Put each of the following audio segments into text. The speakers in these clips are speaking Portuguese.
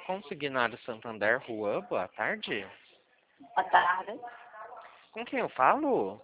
Consignário Santander, Rua, boa tarde. Boa tarde. Com quem eu falo?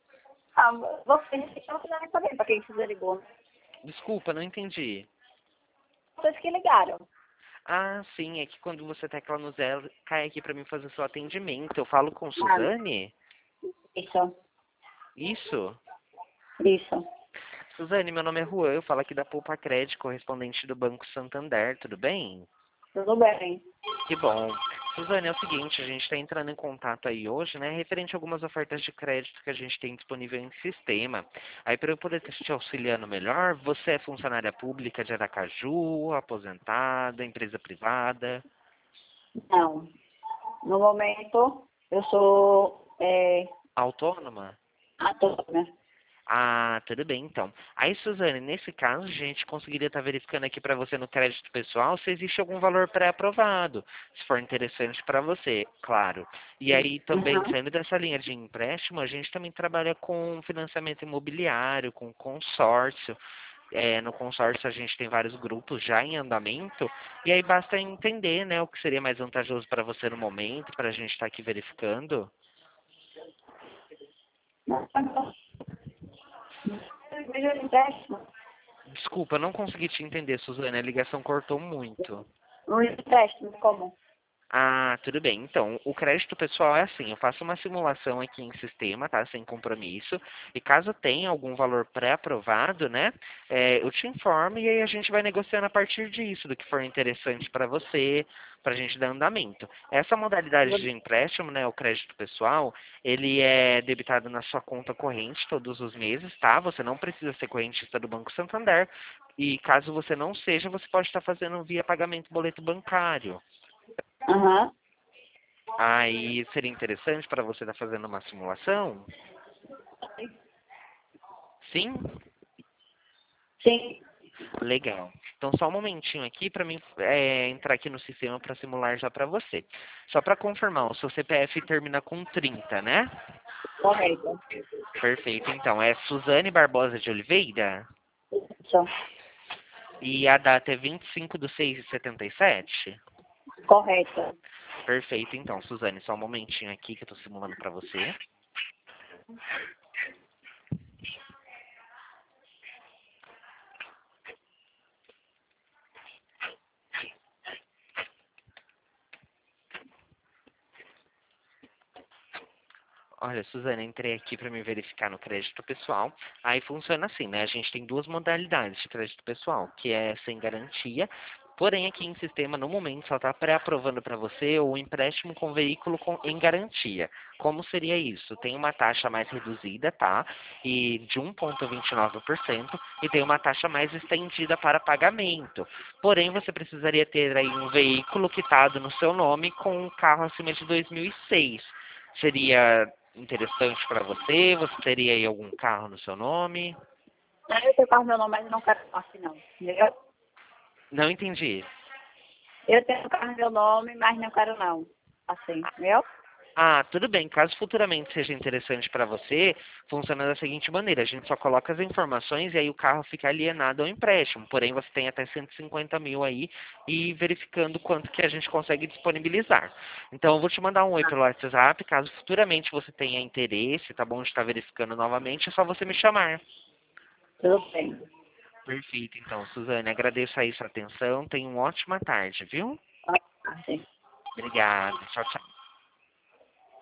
Vocês não fizeram saber para quem você ligou. Desculpa, não entendi. Vocês que ligaram. Ah, sim, é que quando você tecla no zero, cai aqui pra mim fazer seu atendimento. Eu falo com Ah, Suzane? isso. Isso? Isso. Suzane, meu nome é Juan, eu falo aqui da Poupa Crédito, correspondente do Banco Santander, tudo bem? Tudo bem. Que bom. Suzane, é o seguinte, a gente está entrando em contato aí hoje, né, referente a algumas ofertas de crédito que a gente tem disponível em sistema. Aí, para eu poder estar te auxiliando melhor, você é funcionária pública de Aracaju, aposentada, empresa privada? Não. No momento, eu sou Autônoma? autônoma. Ah, tudo bem, então. Aí, Suzane, nesse caso, a gente conseguiria estar verificando aqui para você no crédito pessoal se existe algum valor pré-aprovado, se for interessante para você, claro. E aí, também, Uhum. saindo dessa linha de empréstimo, a gente também trabalha com financiamento imobiliário, com consórcio. No consórcio a gente tem vários grupos já em andamento, e aí basta entender, né, o que seria mais vantajoso para você no momento, para a gente estar aqui verificando. Veja o empréstimo. Desculpa, eu não consegui te entender, Suzane, a ligação cortou muito. O empréstimo, como? Ah, tudo bem. Então, o crédito pessoal é assim, eu faço uma simulação aqui em sistema, tá? Sem compromisso. E caso tenha algum valor pré-aprovado, né? Eu te informo e aí a gente vai negociando a partir disso, do que for interessante para você, para a gente dar andamento. Essa modalidade de empréstimo, né? O crédito pessoal, ele é debitado na sua conta corrente todos os meses, tá? Você não precisa ser correntista do Banco Santander. E caso você não seja, você pode estar fazendo via pagamento boleto bancário. Aham. Aí seria interessante para você estar fazendo uma simulação? Sim? Sim. Legal. Então só um momentinho aqui para mim entrar aqui no sistema para simular já para você. Só para confirmar, o seu CPF termina com 30, né? Correto. Perfeito. Então, é Suzane Barbosa de Oliveira? Isso. E a data é 25/6/77? Correto. Perfeito. Então, Suzane, só um momentinho aqui que eu estou simulando para você. Olha, Suzana, entrei aqui para me verificar no crédito pessoal. Aí funciona assim, né? A gente tem duas modalidades de crédito pessoal, que é sem garantia. Porém, aqui em sistema, no momento, só está pré-aprovando para você o empréstimo com veículo em garantia. Como seria isso? Tem uma taxa mais reduzida, tá? E de 1,29% e tem uma taxa mais estendida para pagamento. Porém, você precisaria ter aí um veículo quitado no seu nome com um carro acima de 2006. Seria interessante para você? Você teria aí algum carro no seu nome? Eu tenho carro no meu nome, mas eu não quero assim, não. Entendeu? Não entendi. Eu tenho carro no meu nome, mas não quero não. Assim, entendeu? Ah, tudo bem. Caso futuramente seja interessante para você, funciona da seguinte maneira: a gente só coloca as informações e aí o carro fica alienado ao empréstimo. Porém, você tem até 150 mil aí e verificando quanto que a gente consegue disponibilizar. Então, eu vou te mandar um oi pelo WhatsApp. Caso futuramente você tenha interesse, tá bom? De estar verificando novamente, é só você me chamar. Tudo bem. Perfeito, então, Suzane, agradeço aí sua atenção. Tenha uma ótima tarde, viu? Assim. Obrigado. Tchau, tchau.